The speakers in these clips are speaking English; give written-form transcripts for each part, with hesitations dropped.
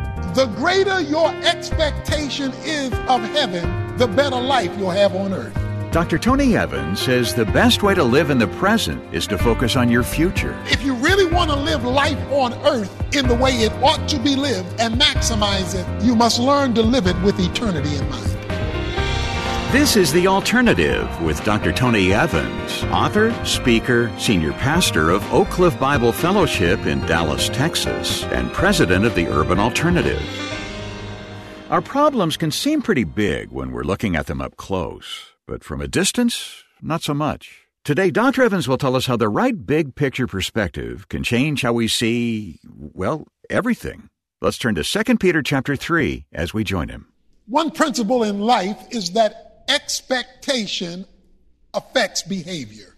The greater your expectation is of heaven, the better life you'll have on earth. Dr. Tony Evans says the best way to live in the present is to focus on your future. If you really want to live life on earth in the way it ought to be lived and maximize it, you must learn to live it with eternity in mind. This is The Alternative with Dr. Tony Evans, author, speaker, senior pastor of Oak Cliff Bible Fellowship in Dallas, Texas, and president of the Urban Alternative. Our problems can seem pretty big when we're looking at them up close, but from a distance, not so much. Today, Dr. Evans will tell us how the right big picture perspective can change how we see, well, everything. Let's turn to 2 Peter chapter 3 as we join him. One principle in life is that expectation affects behavior.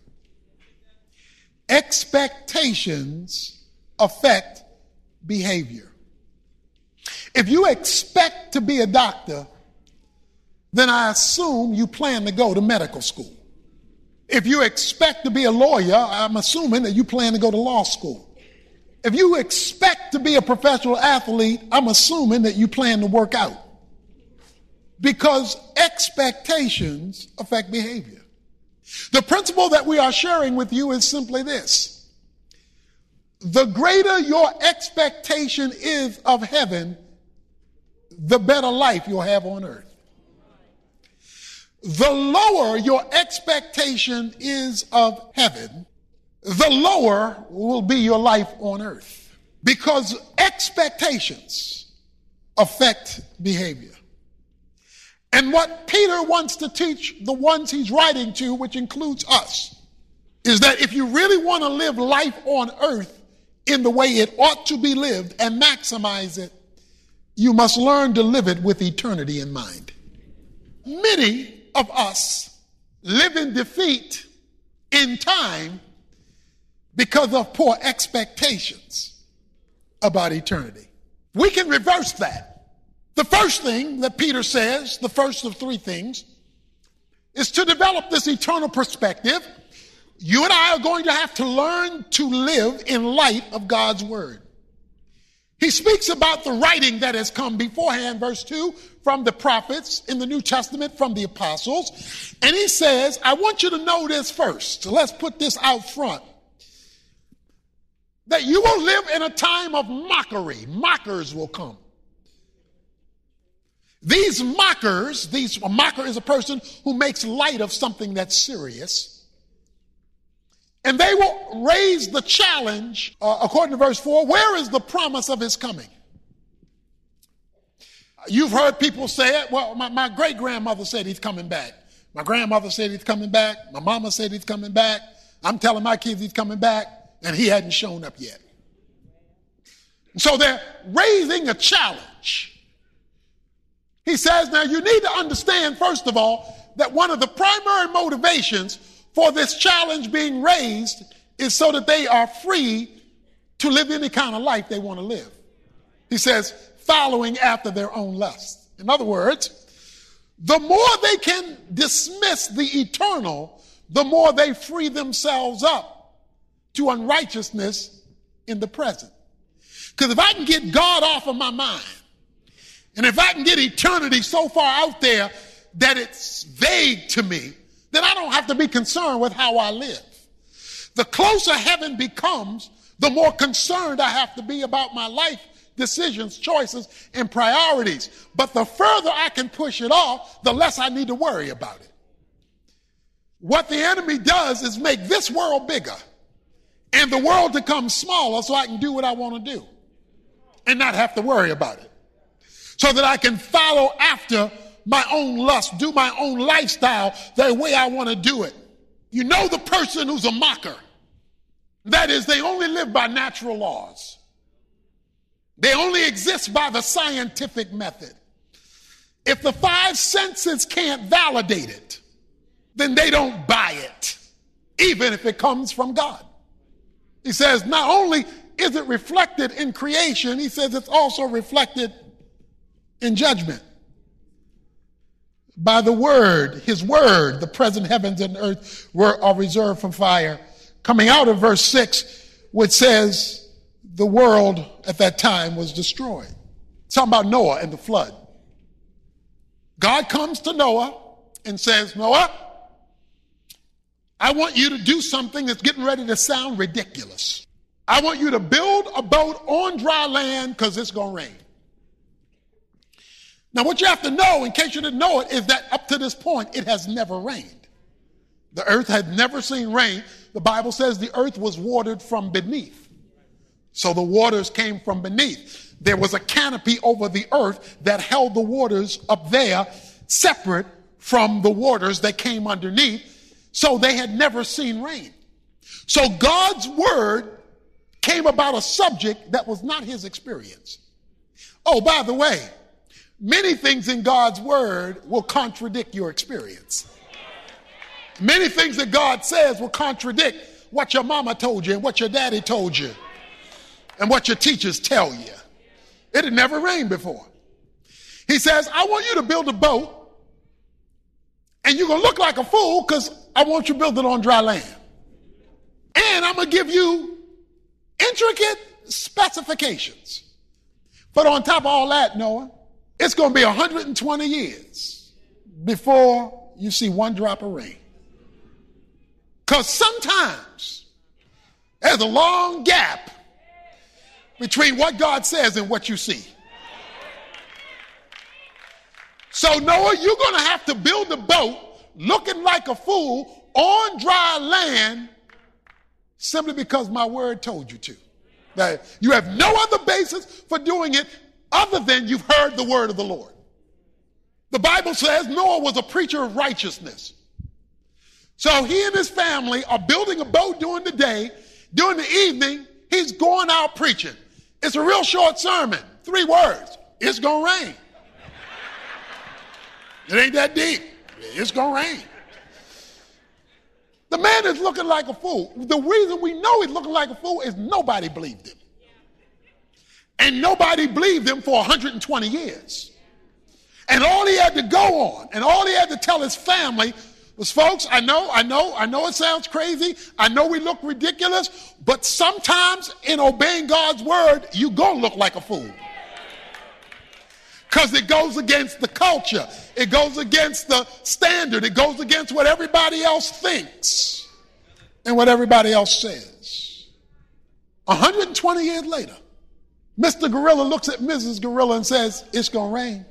Expectations affect behavior. If you expect to be a doctor, then I assume you plan to go to medical school. If you expect to be a lawyer, I'm assuming that you plan to go to law school. If you expect to be a professional athlete, I'm assuming that you plan to work out. Because expectations affect behavior. The principle that we are sharing with you is simply this. The greater your expectation is of heaven, the better life you'll have on earth. The lower your expectation is of heaven, the lower will be your life on earth. Because expectations affect behavior. And what Peter wants to teach the ones he's writing to, which includes us, is that if you really want to live life on earth in the way it ought to be lived and maximize it, you must learn to live it with eternity in mind. Many of us live in defeat in time because of poor expectations about eternity. We can reverse that. The first thing that Peter says, the first of three things, is to develop this eternal perspective. You and I are going to have to learn to live in light of God's word. He speaks about the writing that has come beforehand, verse 2, from the prophets in the New Testament, from the apostles. And he says, I want you to know this first. So let's put this out front. That you will live in a time of mockery. Mockers will come. These mockers, a mocker is a person who makes light of something that's serious. And they will raise the challenge, according to verse 4, where is the promise of his coming? You've heard people say it. Well, my great-grandmother said he's coming back. My grandmother said he's coming back. My mama said he's coming back. I'm telling my kids he's coming back, and he hadn't shown up yet. So they're raising a challenge. He says, now you need to understand, first of all, that one of the primary motivations for this challenge being raised is so that they are free to live any kind of life they want to live. He says, following after their own lust. In other words, the more they can dismiss the eternal, the more they free themselves up to unrighteousness in the present. Because if I can get God off of my mind, and if I can get eternity so far out there that it's vague to me, then I don't have to be concerned with how I live. The closer heaven becomes, the more concerned I have to be about my life decisions, choices, and priorities. But the further I can push it off, the less I need to worry about it. What the enemy does is make this world bigger and the world become smaller so I can do what I want to do and not have to worry about it. So that I can follow after my own lust, do my own lifestyle the way I want to do it. You know the person who's a mocker. That is, they only live by natural laws. They only exist by the scientific method. If the five senses can't validate it, then they don't buy it, even if it comes from God. He says not only is it reflected in creation, he says it's also reflected in judgment. By the word, his word, the present heavens and earth are reserved from fire. Coming out of verse 6, which says the world at that time was destroyed. Talking about Noah and the flood. God comes to Noah and says, Noah, I want you to do something that's getting ready to sound ridiculous. I want you to build a boat on dry land because it's going to rain. Now, what you have to know, in case you didn't know it, is that up to this point, it has never rained. The earth had never seen rain. The Bible says the earth was watered from beneath. So the waters came from beneath. There was a canopy over the earth that held the waters up there separate from the waters that came underneath. So they had never seen rain. So God's word came about a subject that was not his experience. Oh, by the way, many things in God's word will contradict your experience. Many things that God says will contradict what your mama told you and what your daddy told you and what your teachers tell you. It had never rained before. He says, I want you to build a boat and you're going to look like a fool because I want you to build it on dry land. And I'm going to give you intricate specifications. But on top of all that, Noah, it's going to be 120 years before you see one drop of rain. Because sometimes there's a long gap between what God says and what you see. So Noah, you're going to have to build a boat looking like a fool on dry land simply because my word told you to. That you have no other basis for doing it other than you've heard the word of the Lord. The Bible says Noah was a preacher of righteousness. So he and his family are building a boat during the day. During the evening, he's going out preaching. It's a real short sermon. 3 words. It's going to rain. It ain't that deep. It's going to rain. The man is looking like a fool. The reason we know he's looking like a fool is nobody believed him. And nobody believed him for 120 years. And all he had to go on, and all he had to tell his family was, folks, I know it sounds crazy. I know we look ridiculous, but sometimes in obeying God's word, you gonna look like a fool. Because it goes against the culture. It goes against the standard. It goes against what everybody else thinks and what everybody else says. 120 years later, Mr. Gorilla looks at Mrs. Gorilla and says, it's going to rain.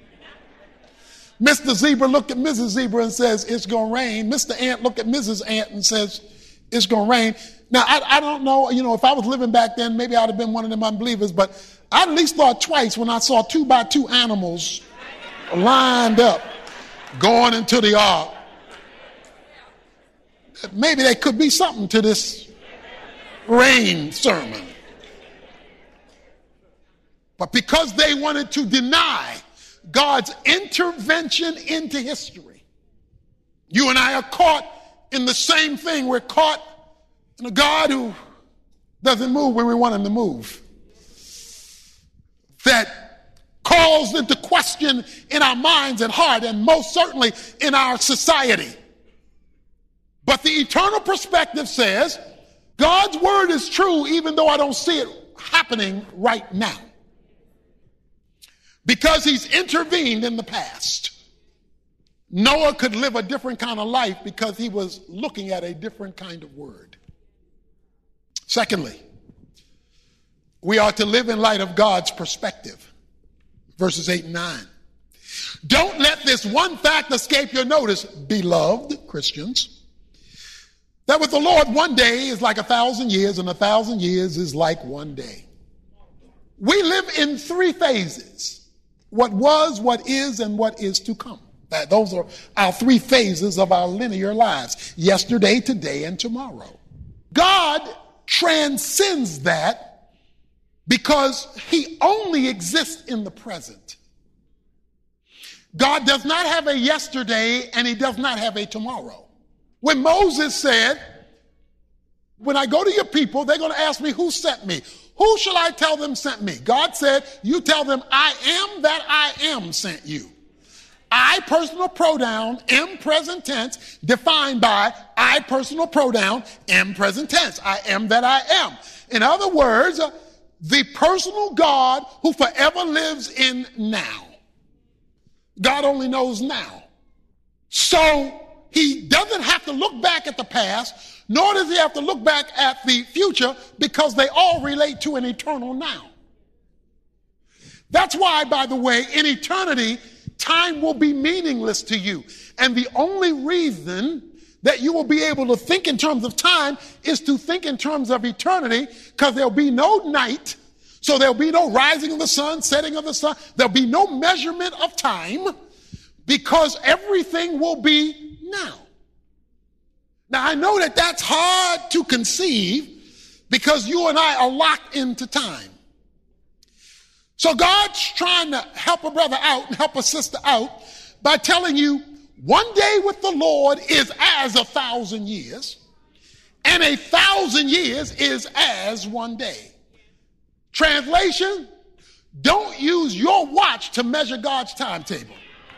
Mr. Zebra looked at Mrs. Zebra and says, it's going to rain. Mr. Ant looked at Mrs. Ant and says, it's going to rain. Now, I don't know, if I was living back then, maybe I'd have been one of them unbelievers, but I at least thought twice when I saw 2x2 animals lined up going into the ark. Maybe there could be something to this rain sermon. But because they wanted to deny God's intervention into history, you and I are caught in the same thing. We're caught in a God who doesn't move when we want him to move. That calls into question in our minds and heart, and most certainly in our society. But the eternal perspective says God's word is true even though I don't see it happening right now. Because he's intervened in the past. Noah could live a different kind of life because he was looking at a different kind of word. Secondly, we are to live in light of God's perspective. Verses 8 and 9. Don't let this one fact escape your notice, beloved Christians, that with the Lord 1 day is like 1,000 years, and 1,000 years is like 1 day. We live in 3 phases. What was, what is, and what is to come. Those are our 3 phases of our linear lives. Yesterday, today, and tomorrow. God transcends that because he only exists in the present. God does not have a yesterday and he does not have a tomorrow. When Moses said, when I go to your people, they're going to ask me who sent me. Who shall I tell them sent me? God said, you tell them I am that I am sent you. I, personal pronoun, am present tense, defined by I, personal pronoun, am present tense. I am that I am. In other words, the personal God who forever lives in now. God only knows now. So he doesn't have to look back at the past, nor does he have to look back at the future, because they all relate to an eternal now. That's why, by the way, in eternity, time will be meaningless to you. And the only reason that you will be able to think in terms of time is to think in terms of eternity, because there'll be no night, so there'll be no rising of the sun, setting of the sun. There'll be no measurement of time, because everything will be now. Now, I know that that's hard to conceive, because you and I are locked into time. So God's trying to help a brother out and help a sister out by telling you, one day with the Lord is as 1,000 years, and 1,000 years is as one day. Translation, don't use your watch to measure God's timetable,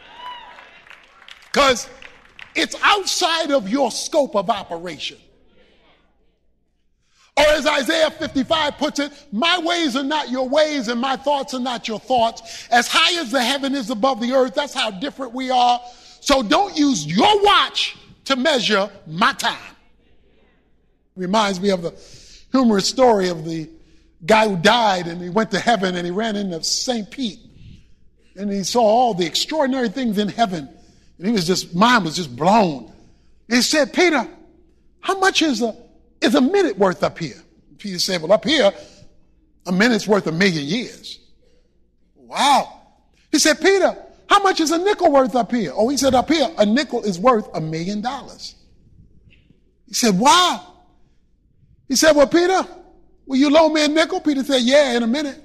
because it's outside of your scope of operation. Or as Isaiah 55 puts it, my ways are not your ways and my thoughts are not your thoughts. As high as the heaven is above the earth, that's how different we are. So don't use your watch to measure my time. Reminds me of the humorous story of the guy who died and he went to heaven and he ran into St. Pete and he saw all the extraordinary things in heaven. And mind was just blown. And he said, Peter, how much is a minute worth up here? Peter said, well, up here, a minute's worth 1,000,000 years. Wow. He said, Peter, how much is a nickel worth up here? Oh, he said, up here, a nickel is worth $1,000,000. He said, wow. He said, well, Peter, will you loan me a nickel? Peter said, yeah, in a minute.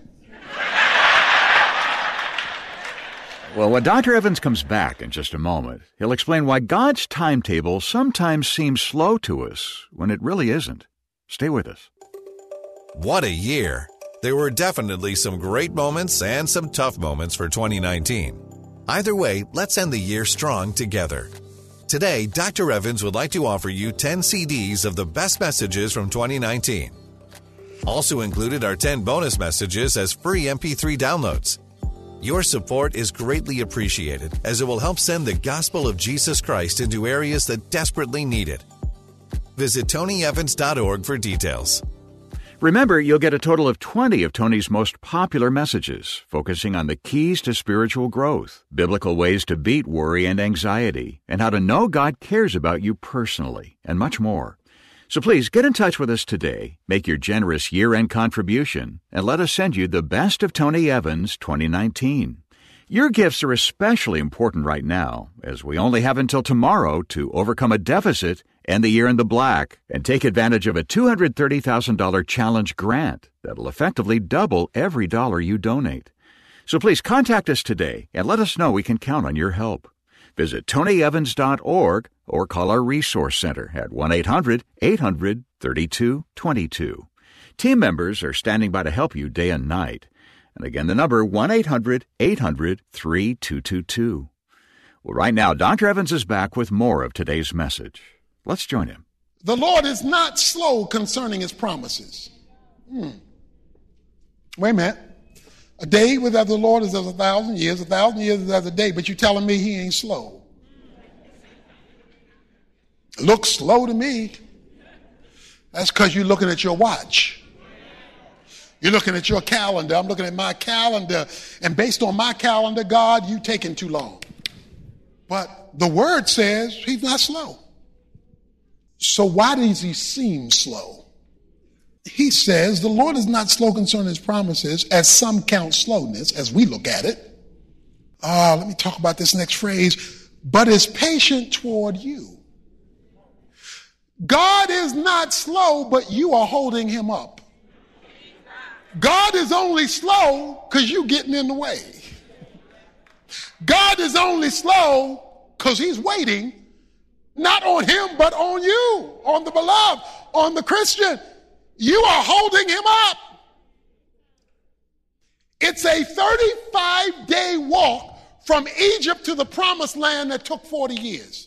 Well, when Dr. Evans comes back in just a moment, he'll explain why God's timetable sometimes seems slow to us when it really isn't. Stay with us. What a year! There were definitely some great moments and some tough moments for 2019. Either way, let's end the year strong together. Today, Dr. Evans would like to offer you 10 CDs of the best messages from 2019. Also included are 10 bonus messages as free MP3 downloads. Your support is greatly appreciated, as it will help send the gospel of Jesus Christ into areas that desperately need it. Visit TonyEvans.org for details. Remember, you'll get a total of 20 of Tony's most popular messages, focusing on the keys to spiritual growth, biblical ways to beat worry and anxiety, and how to know God cares about you personally, and much more. So please get in touch with us today, make your generous year-end contribution, and let us send you the best of Tony Evans 2019. Your gifts are especially important right now, as we only have until tomorrow to overcome a deficit, end the year in the black, and take advantage of a $230,000 challenge grant that'll effectively double every dollar you donate. So please contact us today and let us know we can count on your help. Visit TonyEvans.org or call our Resource Center at 1-800-800-3222. Team members are standing by to help you day and night. And again, the number 1-800-800-3222. Well, right now, Dr. Evans is back with more of today's message. Let's join him. The Lord is not slow concerning his promises. Wait a minute. A day with the Lord is as 1,000 years. 1,000 years is as a day, but you're telling me he ain't slow. Looks slow to me. That's because you're looking at your watch. You're looking at your calendar. I'm looking at my calendar. And based on my calendar, God, you taking too long. But the word says he's not slow. So why does he seem slow? He says the Lord is not slow concerning his promises, as some count slowness, as we look at it. Let me talk about this next phrase. But is patient toward you. God is not slow, but you are holding him up. God is only slow because you're getting in the way. God is only slow because he's waiting, not on him, but on you, on the beloved, on the Christian. You are holding him up. It's a 35-day walk from Egypt to the promised land that took 40 years.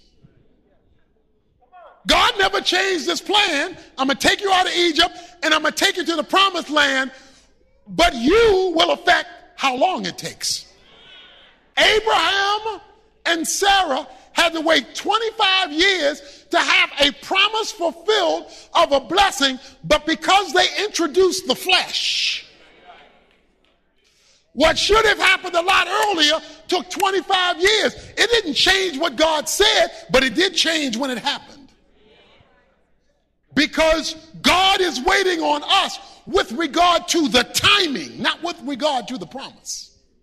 God never changed his plan. I'm going to take you out of Egypt and I'm going to take you to the promised land but you will affect how long it takes. Abraham and Sarah had to wait 25 years to have a promise fulfilled of a blessing, but because they introduced the flesh, what should have happened a lot earlier took 25 years. It didn't change what God said, but it did change when it happened. Because God is waiting on us with regard to the timing, not with regard to the promise.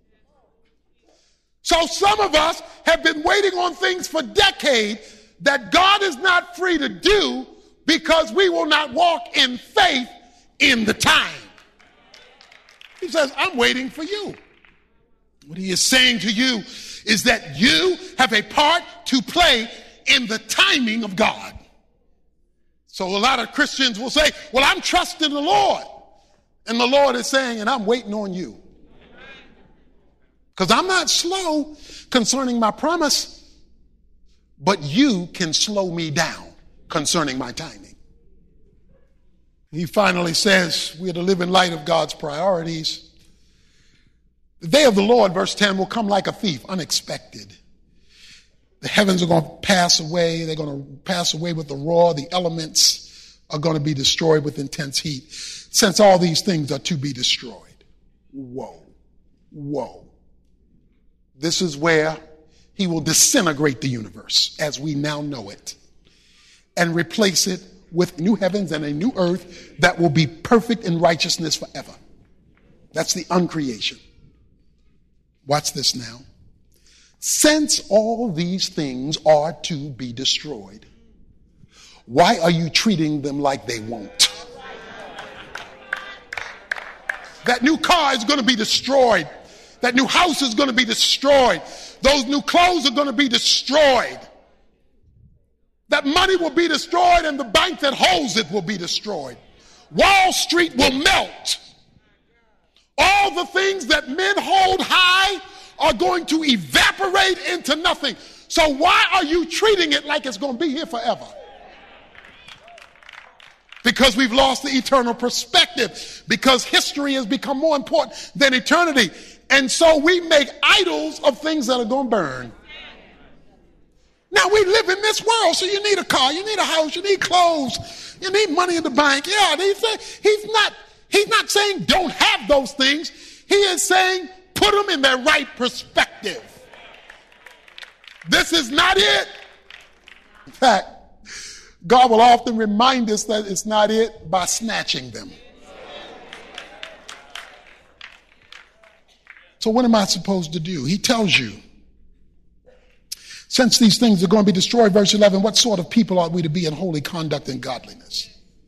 So some of us have been waiting on things for decades that God is not free to do because we will not walk in faith in the time. He says, I'm waiting for you. What he is saying to you is that you have a part to play in the timing of God. So a lot of Christians will say, well, I'm trusting the Lord. And the Lord is saying, and I'm waiting on you. Because I'm not slow concerning my promise, but you can slow me down concerning my timing. He finally says we are to live in light of God's priorities. The day of the Lord, verse 10, will come like a thief, unexpected. The heavens are going to pass away. They're going to pass away with the roar. The elements are going to be destroyed with intense heat. Since all these things are to be destroyed. Whoa. Whoa. This is where he will disintegrate the universe as we now know it and replace it with new heavens and a new earth that will be perfect in righteousness forever. That's the uncreation. Watch this now. Since all these things are to be destroyed, why are you treating them like they won't? That new car is going to be destroyed. That new house is going to be destroyed. Those new clothes are going to be destroyed. That money will be destroyed and the bank that holds it will be destroyed. Wall Street will melt. All the things that men hold high are going to evaporate into nothing. So why are you treating it like it's going to be here forever? Because we've lost the eternal perspective. Because history has become more important than eternity. And so we make idols of things that are going to burn. Now we live in this world, so you need a car, you need a house, you need clothes, you need money in the bank. Yeah, he's not saying don't have those things. He is saying put them in their right perspective. This is not it. In fact, God will often remind us that it's not it by snatching them. So what am I supposed to do? He tells you, since these things are going to be destroyed, verse 11, what sort of people ought we to be in holy conduct and godliness?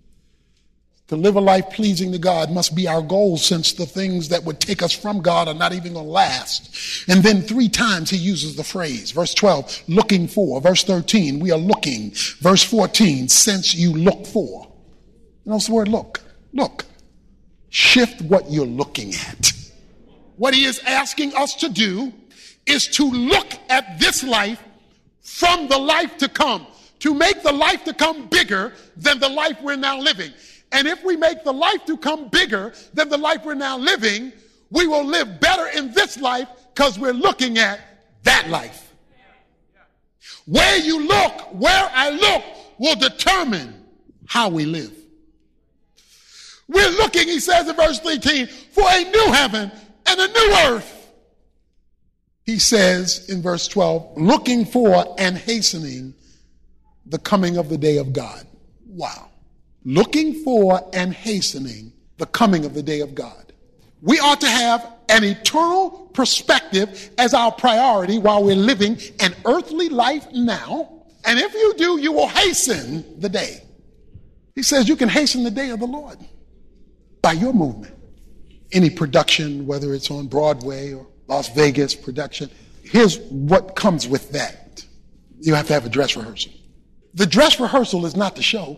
To live a life pleasing to God must be our goal, since the things that would take us from God are not even going to last. And then 3 times he uses the phrase. Verse 12, looking for. Verse 13, we are looking. Verse 14, since you look for. You know, it's the word look. Look. Shift what you're looking at. What he is asking us to do is to look at this life from the life to come, to make the life to come bigger than the life we're now living. And if we make the life to come bigger than the life we're now living, we will live better in this life because we're looking at that life. Where you look, where I look, will determine how we live. We're looking, he says in verse 13, for a new heaven and a new earth. He says in verse 12, looking for and hastening the coming of the day of God. Wow. Looking for and hastening the coming of the day of God. We ought to have an eternal perspective as our priority while we're living an earthly life now. And if you do, you will hasten the day. He says you can hasten the day of the Lord by your movement. Any production, whether it's on Broadway or Las Vegas production, here's what comes with that. You have to have a dress rehearsal. The dress rehearsal is not the show.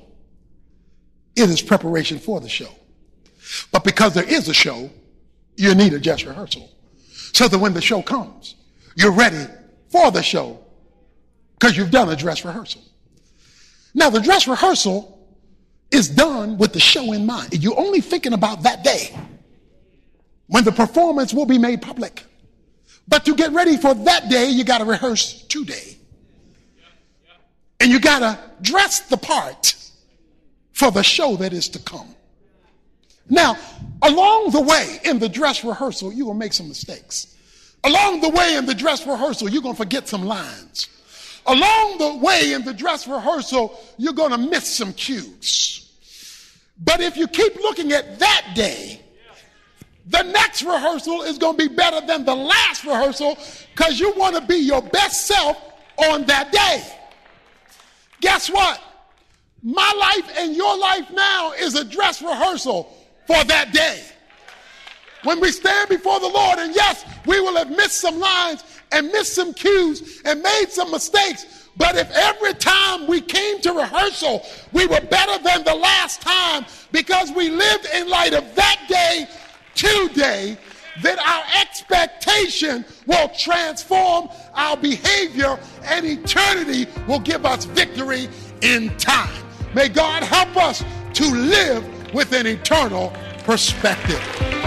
It is preparation for the show. But because there is a show, you need a dress rehearsal. So that when the show comes, you're ready for the show because you've done a dress rehearsal. Now, the dress rehearsal is done with the show in mind. You're only thinking about that day. when the performance will be made public. But to get ready for that day, you got to rehearse today. And you got to dress the part for the show that is to come. Now, along the way in the dress rehearsal, you will make some mistakes. Along the way in the dress rehearsal, you're going to forget some lines. Along the way in the dress rehearsal, you're going to miss some cues. But if you keep looking at that day, the next rehearsal is going to be better than the last rehearsal because you want to be your best self on that day. Guess what? My life and your life now is a dress rehearsal for that day. When we stand before the Lord, and yes, we will have missed some lines and missed some cues and made some mistakes, but if every time we came to rehearsal, we were better than the last time because we lived in light of that day today, then our expectation will transform our behavior and eternity will give us victory in time. May God help us to live with an eternal perspective.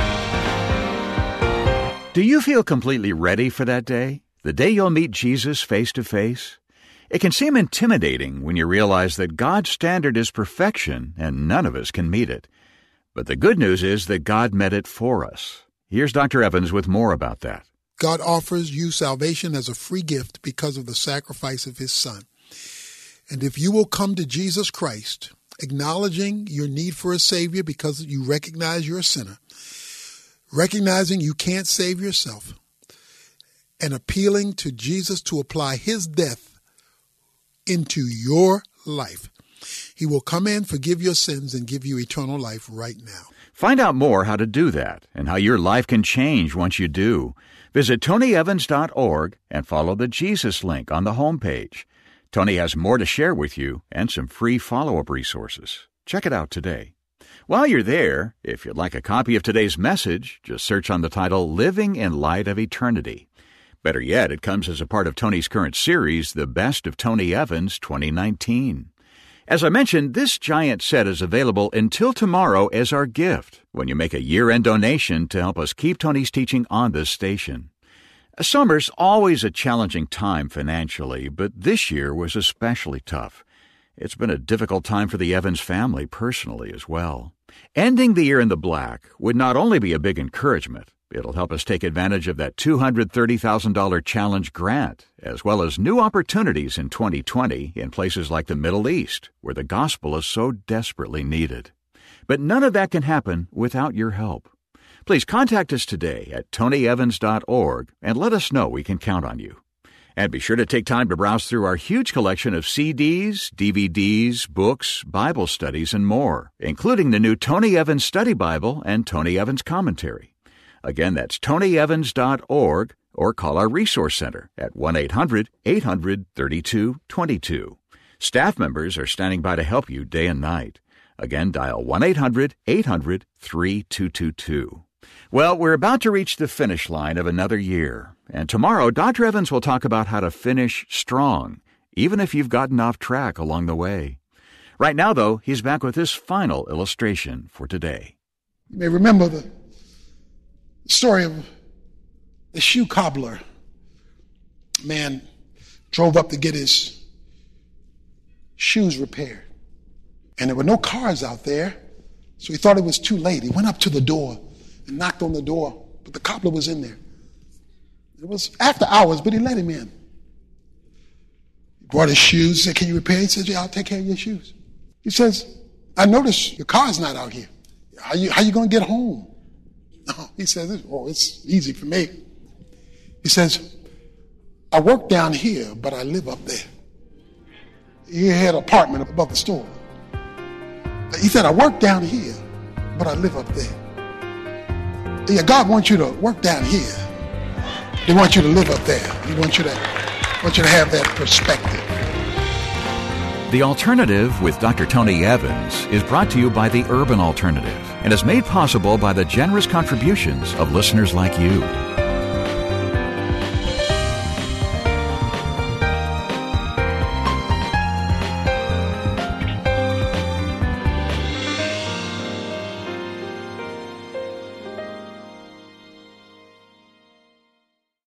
Do you feel completely ready for that day? The day you'll meet Jesus face to face? It can seem intimidating when you realize that God's standard is perfection and none of us can meet it. But the good news is that God met it for us. Here's Dr. Evans with more about that. God offers you salvation as a free gift because of the sacrifice of his Son. And if you will come to Jesus Christ, acknowledging your need for a Savior because you recognize you're a sinner, recognizing you can't save yourself, and appealing to Jesus to apply his death into your life, he will come in, forgive your sins, and give you eternal life right now. Find out more how to do that and how your life can change once you do. Visit TonyEvans.org and follow the Jesus link on the homepage. Tony has more to share with you and some free follow-up resources. Check it out today. While you're there, if you'd like a copy of today's message, just search on the title Living in Light of Eternity. Better yet, it comes as a part of Tony's current series, The Best of Tony Evans 2019. As I mentioned, this giant set is available until tomorrow as our gift when you make a year-end donation to help us keep Tony's teaching on this station. Summer's always a challenging time financially, but this year was especially tough. It's been a difficult time for the Evans family personally as well. Ending the year in the black would not only be a big encouragement, it'll help us take advantage of that $230,000 challenge grant, as well as new opportunities in 2020 in places like the Middle East, where the gospel is so desperately needed. But none of that can happen without your help. Please contact us today at TonyEvans.org and let us know we can count on you. And be sure to take time to browse through our huge collection of CDs, DVDs, books, Bible studies, and more, including the new Tony Evans Study Bible and Tony Evans Commentary. Again, that's TonyEvans.org or call our Resource Center at 1-800-800-3222. Staff members are standing by to help you day and night. Again, dial 1-800-800-3222. Well, we're about to reach the finish line of another year, and tomorrow Dr. Evans will talk about how to finish strong, even if you've gotten off track along the way. Right now, though, he's back with this final illustration for today. You may remember the story of the shoe cobbler. A man drove up to get his shoes repaired, and there were no cars out there, so he thought it was too late. He went up to the door and knocked on the door, but the cobbler was in there. It was after hours, but he let him in. He brought his shoes, said, "Can you repair?" He said, "Yeah, I'll take care of your shoes." He says, "I noticed your car's not out here. How you going to get home?" No, he says, "Oh, it's easy for me." He says, "I work down here, but I live up there." He had an apartment above the store. He said, "I work down here, but I live up there." Yeah, God wants you to work down here. He wants you to live up there. He wants you to have that perspective. The Alternative with Dr. Tony Evans is brought to you by the Urban Alternative and is made possible by the generous contributions of listeners like you.